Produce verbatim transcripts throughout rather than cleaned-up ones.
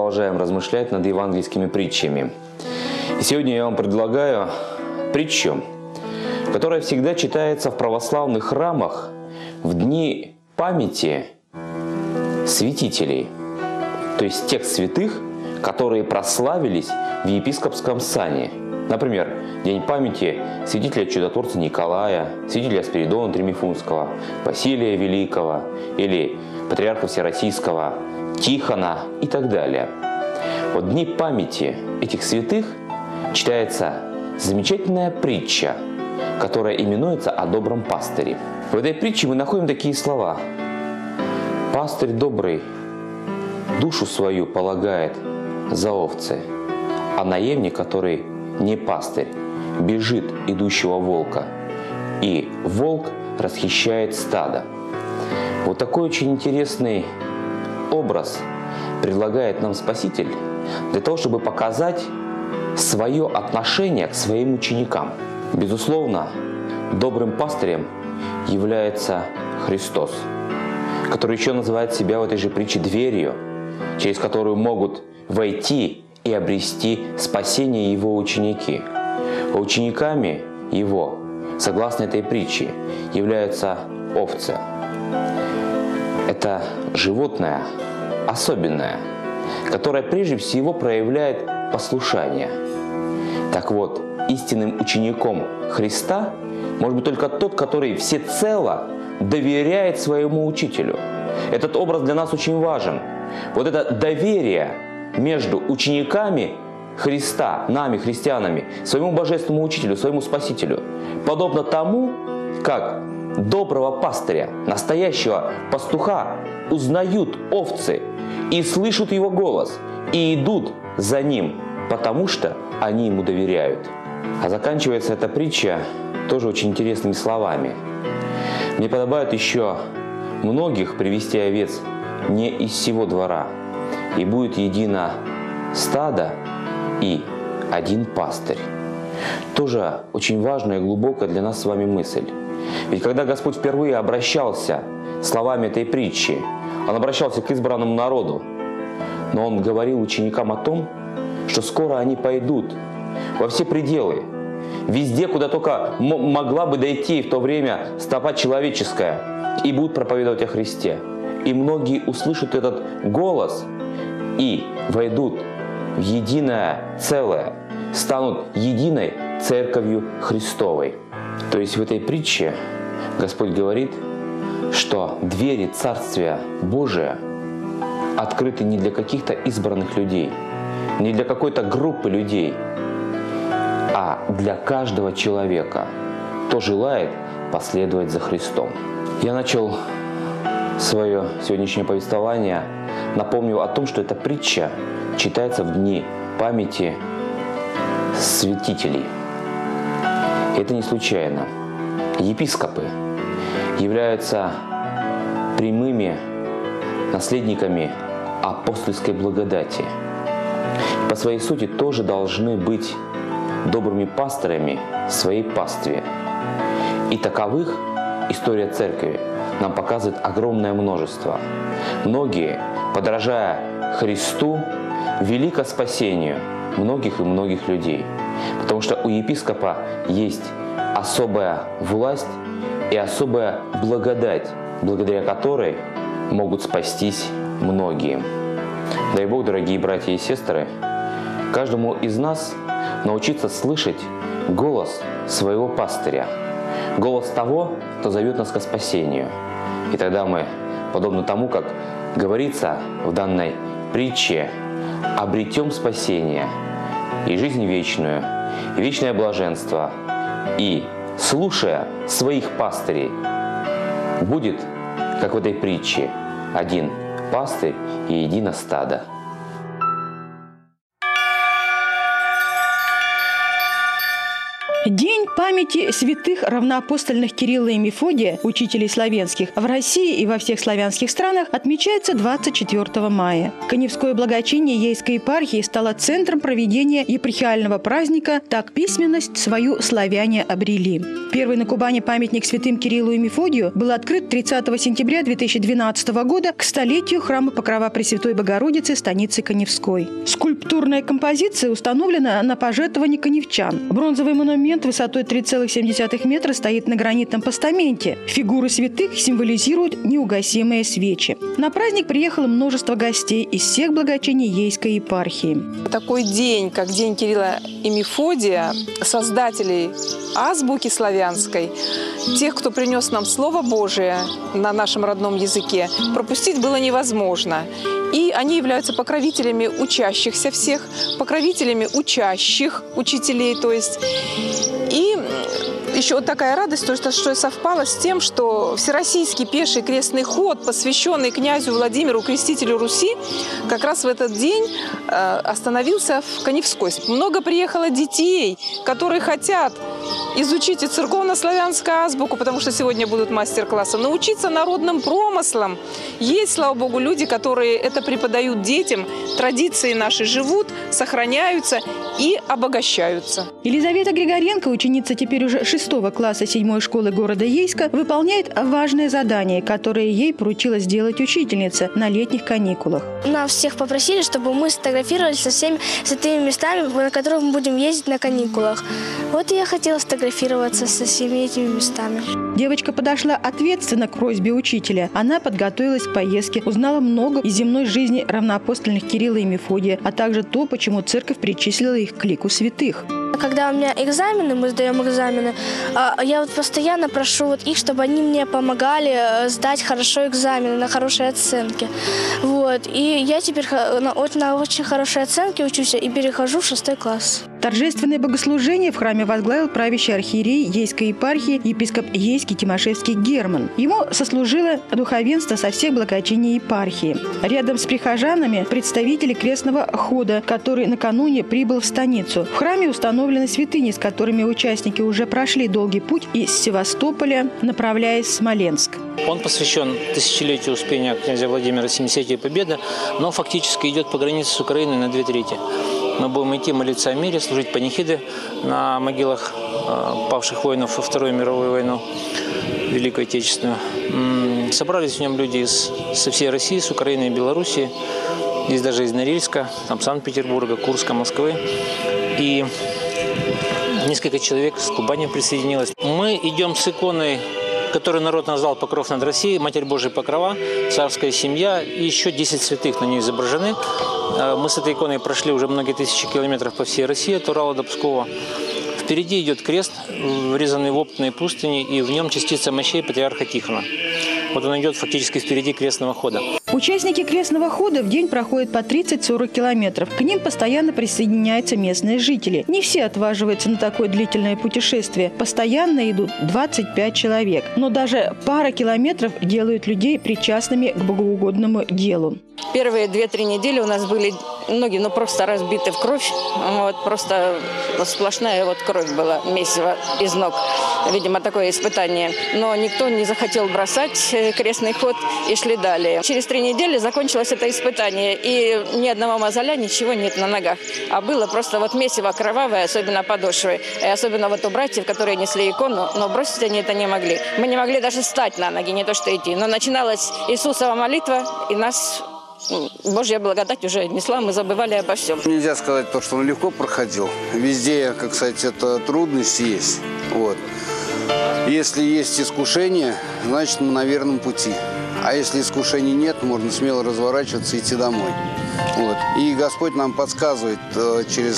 продолжаем размышлять над евангельскими притчами. И сегодня я вам предлагаю притчу, которая всегда читается в православных храмах в дни памяти святителей, то есть тех святых, которые прославились в епископском сане. Например, день памяти святителя чудотворца Николая, святителя Спиридона Тремифунского, Василия Великого или патриарха Всероссийского Тихона и так далее. Вот в дни памяти этих святых читается замечательная притча, которая именуется «О добром пастыре». В этой притче мы находим такие слова: «Пастырь добрый душу свою полагает за овцы, а наемник, который не пастырь, бежит идущего волка, и волк расхищает стадо». Вот такой очень интересный образ предлагает нам Спаситель для того, чтобы показать свое отношение к своим ученикам. Безусловно, добрым пастырем является Христос, который еще называет себя в этой же притче дверью, через которую могут войти и обрести спасение Его ученики. А учениками Его, согласно этой притче, являются овцы. Это животное особенное, которое прежде всего проявляет послушание. Так вот, истинным учеником Христа может быть только тот, который всецело доверяет своему учителю. Этот образ для нас очень важен. Вот это доверие между учениками Христа, нами, христианами, своему божественному учителю, своему Спасителю, подобно тому, как доброго пастыря, настоящего пастуха узнают овцы и слышат его голос, и идут за ним, потому что они ему доверяют. А заканчивается эта притча тоже очень интересными словами. Мне подобает еще многих привести овец не из всего двора, и будет едино стадо и один пастырь. Тоже очень важная и глубокая для нас с вами мысль. Ведь когда Господь впервые обращался словами этой притчи, Он обращался к избранному народу, но Он говорил ученикам о том, что скоро они пойдут во все пределы, везде, куда только могла бы дойти в то время стопа человеческая, и будут проповедовать о Христе. И многие услышат этот голос и войдут в единое целое, станут единой церковью Христовой. То есть в этой притче Господь говорит, что двери Царствия Божия открыты не для каких-то избранных людей, не для какой-то группы людей, а для каждого человека, кто желает последовать за Христом. Я начал свое сегодняшнее повествование, напомнил о том, что эта притча читается в дни памяти святителей. И это не случайно. Епископы являются прямыми наследниками апостольской благодати. По своей сути тоже должны быть добрыми пастырями своей пастве. И таковых история церкви нам показывает огромное множество. Многие, подражая Христу, вели ко спасению многих и многих людей. Потому что у епископа есть особая власть и особая благодать, благодаря которой могут спастись многие. Дай Бог, дорогие братья и сестры, каждому из нас научиться слышать голос своего пастыря, голос того, кто зовет нас ко спасению. И тогда мы, подобно тому, как говорится в данной притче, обретем спасение и жизнь вечную, и вечное блаженство, и, слушая своих пастырей, будет, как в этой притче, один пастырь и едино стадо. День памяти святых равноапостольных Кирилла и Мефодия, учителей славянских, в России и во всех славянских странах отмечается двадцать четвёртого мая. Каневское благочиние Ейской епархии стало центром проведения епархиального праздника «Так письменность свою славяне обрели». Первый на Кубани памятник святым Кириллу и Мефодию был открыт тридцатого сентября две тысячи двенадцатого года к столетию храма Покрова Пресвятой Богородицы станицы Каневской. Скульптурная композиция установлена на пожертвование каневчан. Бронзовый монумент высотой три целых семь десятых метра стоит на гранитном постаменте. Фигуры святых символизируют неугасимые свечи. На праздник приехало множество гостей из всех благочиний Ейской епархии. Такой день, как День Кирилла и Мефодия, создателей азбуки славянской, тех, кто принес нам Слово Божие на нашем родном языке, пропустить было невозможно. И они являются покровителями учащихся всех, покровителями учащих учителей, то есть. И еще вот такая радость, то, что, что совпало с тем, что Всероссийский пеший крестный ход, посвященный князю Владимиру, крестителю Руси, как раз в этот день э, остановился в Каневской. Много приехало детей, которые хотят изучить и церковно-славянскую азбуку, потому что сегодня будут мастер-классы, научиться народным промыслам. Есть, слава Богу, люди, которые это преподают детям, традиции наши живут, сохраняются и обогащаются. Елизавета Григоренко, ученица теперь уже шестого класса седьмой школы города Ейска, выполняет важное задание, которое ей поручила сделать учительница на летних каникулах. Нас всех попросили, чтобы мы сфотографировались со всеми святыми местами, на которых мы будем ездить на каникулах. Вот и я хотела сфотографироваться со всеми этими местами. Девочка подошла ответственно к просьбе учителя. Она подготовилась к поездке, узнала много из земной жизни равноапостольных Кирилла и Мефодия, а также то, почему церковь причислила их к лику святых. Когда у меня экзамены, мы сдаем экзамены, я вот постоянно прошу вот их, чтобы они мне помогали сдать хорошо экзамены, на хорошие оценки. Вот. И я теперь на очень, на очень хорошие оценки учусь и перехожу в шестой класс. Торжественное богослужение в храме возглавил правящий архиерей Ейской епархии епископ Ейский Тимошевский Герман. Ему сослужило духовенство со всех благочиний епархии. Рядом с прихожанами представители крестного хода, который накануне прибыл в станицу. В храме установлены святыни, с которыми участники уже прошли долгий путь из Севастополя, направляясь в Смоленск. Он посвящен тысячелетию успения князя Владимира семидесятилетию Победы, но фактически идет по границе с Украиной на две трети. Мы будем идти молиться о мире, служить панихиды на могилах павших воинов во Вторую мировую войну, Великую Отечественную. Собрались в нем люди из, со всей России, с Украины и Белоруссии, здесь даже из Норильска, там Санкт-Петербурга, Курска, Москвы. И несколько человек с Кубани присоединилось. Мы идем с иконой, которую народ назвал «Покров над Россией», Матерь Божия Покрова, царская семья и еще десять святых на ней изображены. Мы с этой иконой прошли уже многие тысячи километров по всей России, от Урала до Пскова. Впереди идет крест, врезанный в опытной пустыне, и в нем частица мощей патриарха Тихона. Вот он идет фактически впереди крестного хода. Участники крестного хода в день проходят по тридцать-сорок километров. К ним постоянно присоединяются местные жители. Не все отваживаются на такое длительное путешествие. Постоянно идут двадцать пять человек. Но даже пара километров делают людей причастными к богоугодному делу. Первые две-три недели у нас были ноги, ну, просто разбиты в кровь. Вот, просто сплошная вот кровь была, месиво из ног. Видимо, такое испытание. Но никто не захотел бросать крестный ход и шли далее. Через три недели закончилось это испытание. И ни одного мозоля, ничего нет на ногах. А было просто вот месиво кровавое, особенно подошвы. И особенно вот у братьев, которые несли икону, но бросить они это не могли. Мы не могли даже встать на ноги, не то что идти. Но начиналась Иисусова молитва, и нас... Божья благодать уже несла, мы забывали обо всем. Нельзя сказать то, что он легко проходил. Везде, как сказать, это трудности есть. Вот. Если есть искушение, значит мы на верном пути. А если искушений нет, можно смело разворачиваться и идти домой. Вот. И Господь нам подсказывает э, через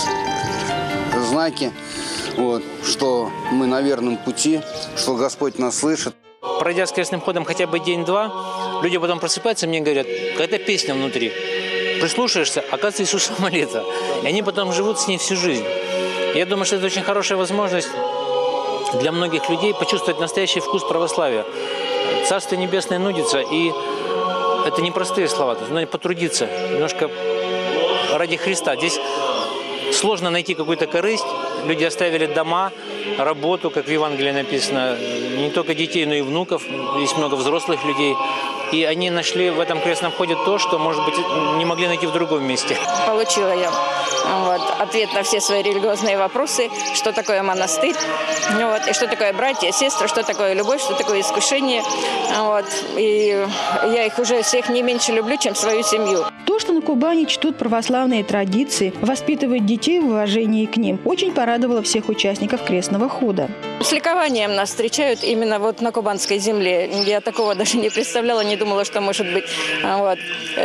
знаки, вот, что мы на верном пути, что Господь нас слышит. Пройдя с крестным ходом хотя бы день-два, люди потом просыпаются и мне говорят, какая-то песня внутри. Прислушаешься, оказывается, Иисуса молитва. И они потом живут с ней всю жизнь. Я думаю, что это очень хорошая возможность для многих людей почувствовать настоящий вкус православия. Царство Небесное нудится, и это не простые слова. То есть надо потрудиться немножко ради Христа. Здесь сложно найти какую-то корысть, люди оставили дома, работу, как в Евангелии написано, не только детей, но и внуков, есть много взрослых людей. И они нашли в этом крестном ходе то, что, может быть, не могли найти в другом месте. Получила я вот, ответ на все свои религиозные вопросы, что такое монастырь, вот, и что такое братья, сестры, что такое любовь, что такое искушение. Вот, и я их уже всех не меньше люблю, чем свою семью. То, что на Кубани чтут православные традиции, воспитывают детей в уважении к ним, очень порадовало всех участников крестного хода. С ликованием нас встречают именно вот на кубанской земле. Я такого даже не представляла, не думала, что может быть. Вот.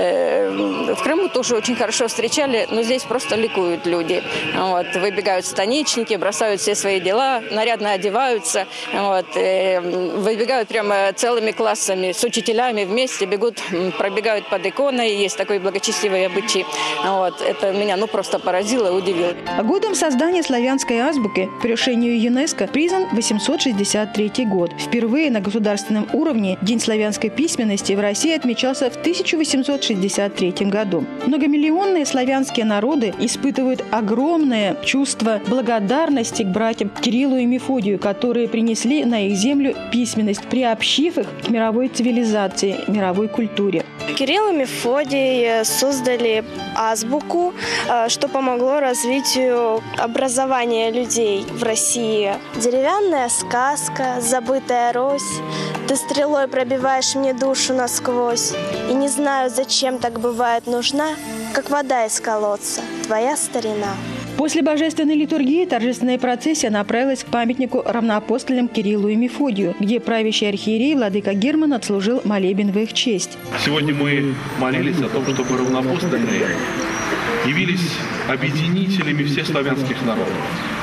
В Крыму тоже очень хорошо встречали, но здесь просто ликуют люди. Вот. Выбегают станичники, бросают все свои дела, нарядно одеваются, вот. Выбегают прямо целыми классами с учителями вместе, бегут, пробегают под иконой. Есть такой благочестивый обычай. Вот. Это меня ну, просто поразило и удивило. Годом создания славянской азбуки по решению ЮНЕСКО признан восемьсот шестьдесят третий год. Впервые на государственном уровне День славянской письменности в России отмечался в тысяча восемьсот шестьдесят третьем году. Многомиллионные славянские народы испытывают огромное чувство благодарности к братьям Кириллу и Мефодию, которые принесли на их землю письменность, приобщив их к мировой цивилизации, мировой культуре. Кирилл и Мефодий создали азбуку, что помогло развитию образования людей в России. Деревянная сказка, забытая рось, ты стрелой пробиваешь мне душу насквозь. И не знаю, зачем так бывает нужна, как вода из колодца, твоя старина. После божественной литургии торжественная процессия направилась к памятнику равноапостольным Кириллу и Мефодию, где правящий архиерей владыка Герман отслужил молебен в их честь. Сегодня мы молились о том, чтобы равноапостольные явились объединителями всех славянских народов.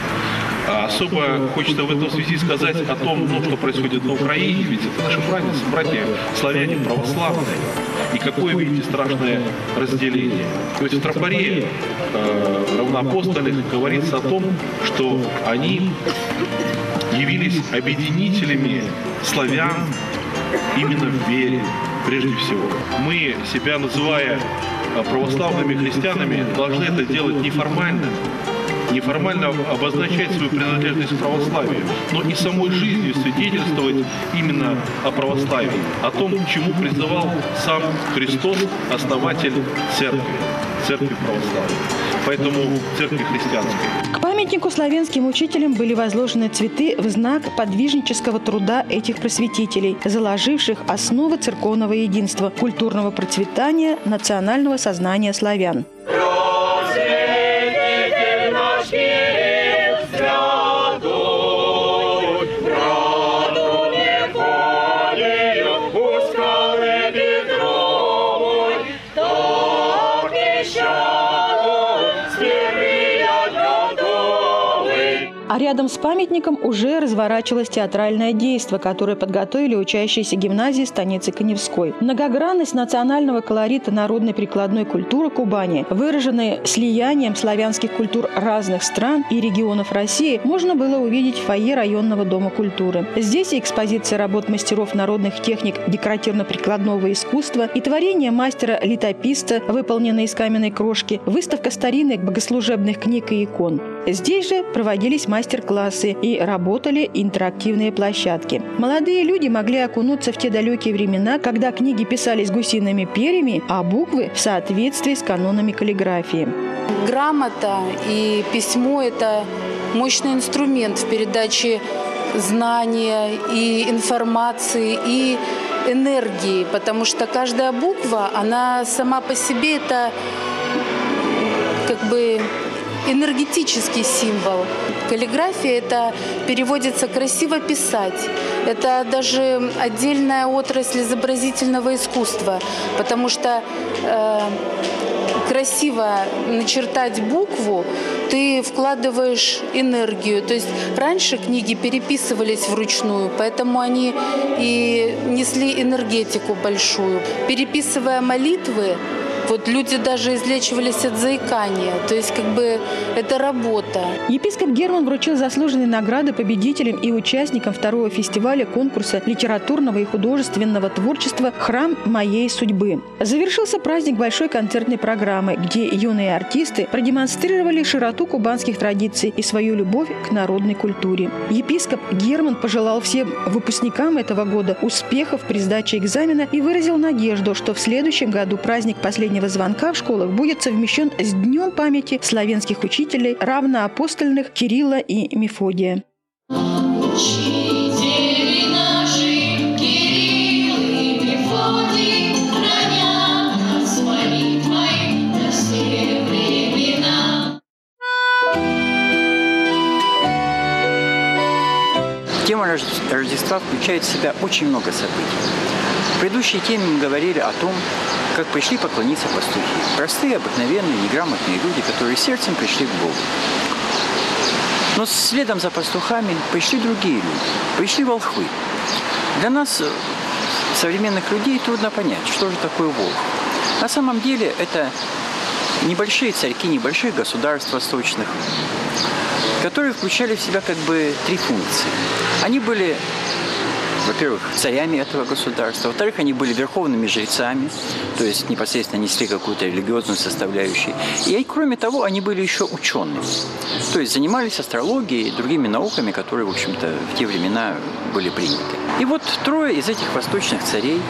Особо хочется в этой связи сказать о том, ну, что происходит на Украине, ведь это наши братья, братья славяне православные. И какое, видите, страшное разделение. То есть в тропаре э, равноапостольных говорится о том, что они явились объединителями славян именно в вере, прежде всего. Мы, себя называя православными христианами, должны это делать неформально, неформально обозначать свою принадлежность к православию, но и самой жизнью свидетельствовать именно о православии, о том, к чему призывал сам Христос, основатель церкви, церкви православия, поэтому церкви христианской. К памятнику славянским учителям были возложены цветы в знак подвижнического труда этих просветителей, заложивших основы церковного единства, культурного процветания, национального сознания славян. А рядом с памятником уже разворачивалось театральное действо, которое подготовили учащиеся гимназии станицы Каневской. Многогранность национального колорита народной прикладной культуры Кубани, выраженная слиянием славянских культур разных стран и регионов России, можно было увидеть в фойе районного дома культуры. Здесь и экспозиция работ мастеров народных техник декоративно-прикладного искусства, и творение мастера-летописца, выполненные из каменной крошки, выставка старинных богослужебных книг и икон. Здесь же проводились мастер-классы и работали интерактивные площадки. Молодые люди могли окунуться в те далекие времена, когда книги писались гусиными перьями, а буквы в соответствии с канонами каллиграфии. Грамота и письмо – это мощный инструмент в передаче знания и информации, и энергии, потому что каждая буква, она сама по себе – это как бы энергетический символ. Каллиграфия – это переводится «красиво писать». Это даже отдельная отрасль изобразительного искусства, потому что э, красиво начертать букву, ты вкладываешь энергию. То есть раньше книги переписывались вручную, поэтому они и несли энергетику большую. Переписывая молитвы, Вот люди даже излечивались от заикания. То есть как бы это работа. Епископ Герман вручил заслуженные награды победителям и участникам второго фестиваля конкурса литературного и художественного творчества «Храм моей судьбы». Завершился праздник большой концертной программы, где юные артисты продемонстрировали широту кубанских традиций и свою любовь к народной культуре. Епископ Герман пожелал всем выпускникам этого года успехов при сдаче экзамена и выразил надежду, что в следующем году праздник последнего звонка в школах будет совмещен с Днем памяти славянских учителей равноапостольных Кирилла и Мефодия. Тема Рождества включает в себя очень много событий. В предыдущей теме мы говорили о том, как пришли поклониться пастухи. Простые, обыкновенные, неграмотные люди, которые сердцем пришли к Богу. Но следом за пастухами пришли другие люди, пришли волхвы. Для нас, современных людей, трудно понять, что же такое волхв. На самом деле это небольшие царьки, небольшие государства восточных, которые включали в себя как бы три функции. Они были, во-первых, царями этого государства, во-вторых, они были верховными жрецами, то есть непосредственно несли какую-то религиозную составляющую. И, кроме того, они были еще учеными, то есть занимались астрологией и другими науками, которые, в общем-то, в те времена были приняты. И вот трое из этих восточных царей,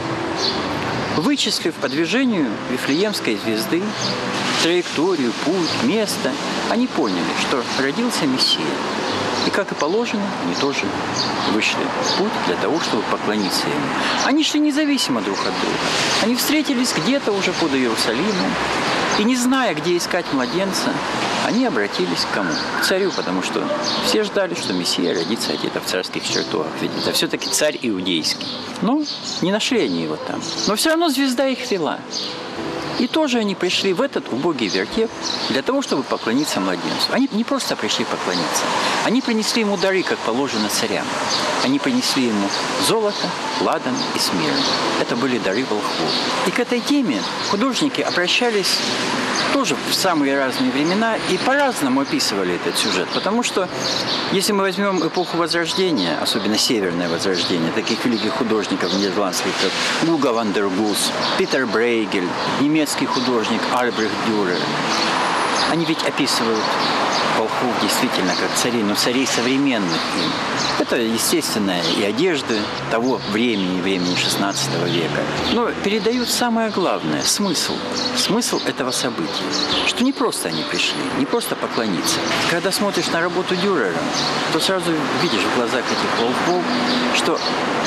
вычислив по движению Вифлеемской звезды траекторию, путь, место, они поняли, что родился Мессия. И, как и положено, они тоже вышли в путь для того, чтобы поклониться ему. Они шли независимо друг от друга. Они встретились где-то уже под Иерусалимом. И, не зная, где искать младенца, они обратились к кому? К царю, потому что все ждали, что Мессия родится где-то в царских чертогах. Ведь это все-таки царь иудейский. Но не нашли они его там. Но все равно звезда их вела. И тоже они пришли в этот убогий вертеп для того, чтобы поклониться младенцу. Они не просто пришли поклониться. Они принесли ему дары, как положено царям. Они принесли ему золото, ладан и смирну. Это были дары волхвов. И к этой теме художники обращались тоже в самые разные времена и по-разному описывали этот сюжет. Потому что, если мы возьмем эпоху Возрождения, особенно Северное Возрождение, таких великих художников нидерландских, как Гуго ван дер Гус, Питер Брейгель, немецкий художник Альбрехт Дюрер, они ведь описывают волхвов действительно как царей, но царей современных им. Это, естественно, и одежды того времени, времени шестнадцатого века. Но передают самое главное – смысл. Смысл этого события. Что не просто они пришли, не просто поклониться. Когда смотришь на работу Дюрера, то сразу видишь в глазах этих волхвов, что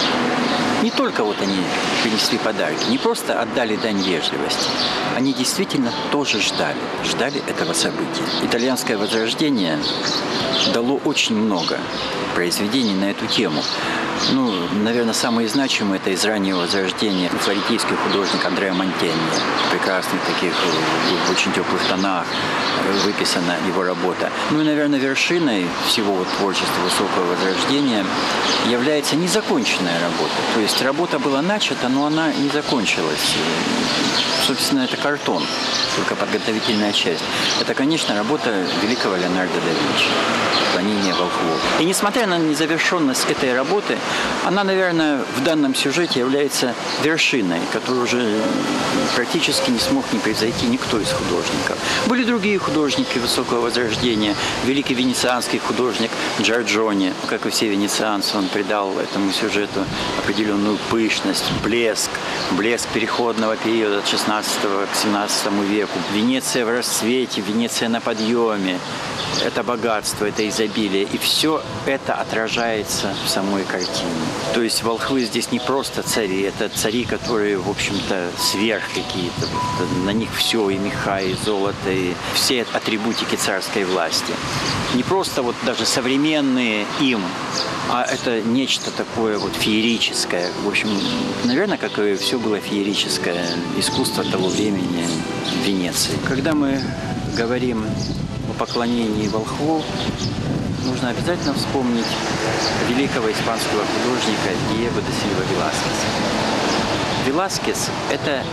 не только вот они принесли подарки, не просто отдали дань вежливости, они действительно тоже ждали, ждали этого события. Итальянское возрождение дало очень много произведений на эту тему. Ну, наверное, самые значимые – это из раннего возрождения флорентийский художник Андреа Монтеньи. Прекрасных таких, в очень теплых тонах выписана его работа. Ну и, наверное, вершиной всего вот творчества высокого возрождения является незаконченная работа. То есть работа была начата, но она не закончилась. Собственно, это картон, только подготовительная часть. Это, конечно, работа великого Леонардо да Винчи «Поклонение волхвов». И несмотря на незавершенность этой работы, она, наверное, в данном сюжете является вершиной, которую уже практически не смог не превзойти никто из художников. Были другие художники высокого возрождения. Великий венецианский художник Джорджони, как и все венецианцы, он придал этому сюжету определенную пышность, блеск, блеск переходного периода от шестнадцатого к семнадцатому веку. Венеция в расцвете, Венеция на подъеме. Это богатство, это изобилие. И все это отражается в самой картине. То есть волхвы здесь не просто цари, это цари, которые, в общем-то, сверх какие-то. На них все, и меха, и золото, и все атрибутики царской власти. Не просто вот даже современные им, а это нечто такое вот феерическое. В общем, наверное, как и все было феерическое искусство того времени в Венеции. Когда мы говорим о поклонении волхвов, нужно обязательно вспомнить великого испанского художника Диего де Сильва Веласкеса. Веласкес – это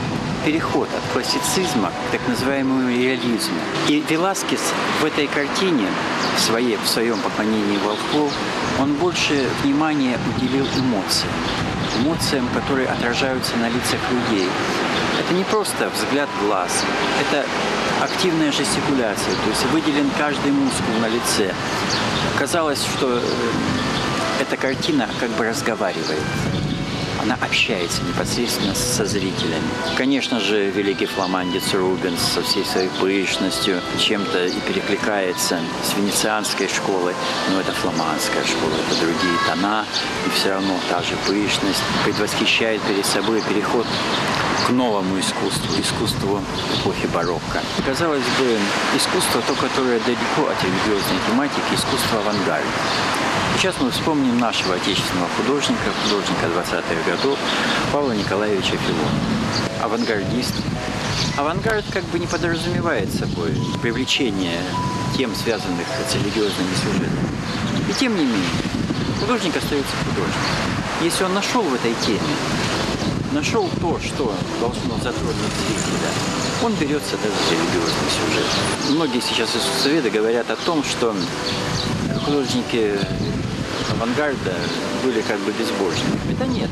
переход от классицизма к так называемому реализму. И Веласкес в этой картине, в, своей, в своем поклонении волхву, он больше внимания уделил эмоциям. Эмоциям, которые отражаются на лицах людей. Это не просто взгляд глаз, это активная жестикуляция, то есть выделен каждый мускул на лице. Казалось, что эта картина как бы разговаривает. Она общается непосредственно со зрителями. Конечно же, великий фламандец Рубенс со всей своей пышностью чем-то и перекликается с венецианской школой, но это фламандская школа, это другие тона, и все равно та же пышность предвосхищает перед собой переход к новому искусству, искусству эпохи барокко. Казалось бы, искусство, то, которое далеко от религиозной тематики, искусство авангарда. Сейчас мы вспомним нашего отечественного художника, художника двадцатых годов Павла Николаевича Филонова. Авангардист. Авангард как бы не подразумевает собой привлечение тем, связанных с религиозными сюжетами. И тем не менее, художник остается художником. Если он нашел в этой теме, нашел то, что должно затронуть зрителя, он берется даже за религиозный сюжет. Многие сейчас искусствоведы говорят о том, что художники авангарда были как бы безбожными. Это нет.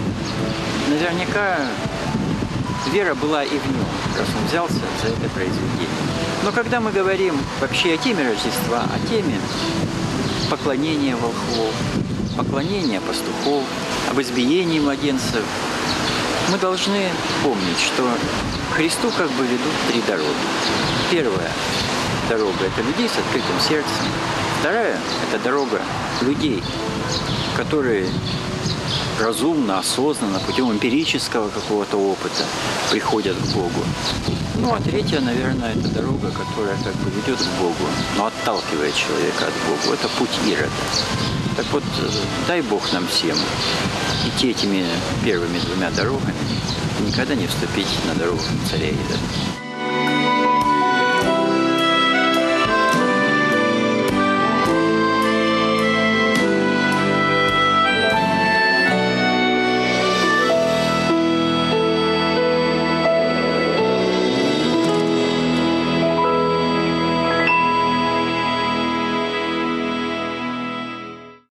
Наверняка вера была и в нем, раз он взялся за это произведение. Но когда мы говорим вообще о теме Рождества, о теме поклонения волхвов, поклонения пастухов, об избиении младенцев, мы должны помнить, что к Христу как бы ведут три дороги. Первая дорога – это людей с открытым сердцем. Вторая – это дорога людей, которые разумно, осознанно, путем эмпирического какого-то опыта приходят к Богу. Ну, а третья, наверное, это дорога, которая как бы ведет к Богу, но отталкивает человека от Бога. Это путь Ирода. Так вот, дай Бог нам всем идти этими первыми двумя дорогами и никогда не вступить на дорогу царя Ирода.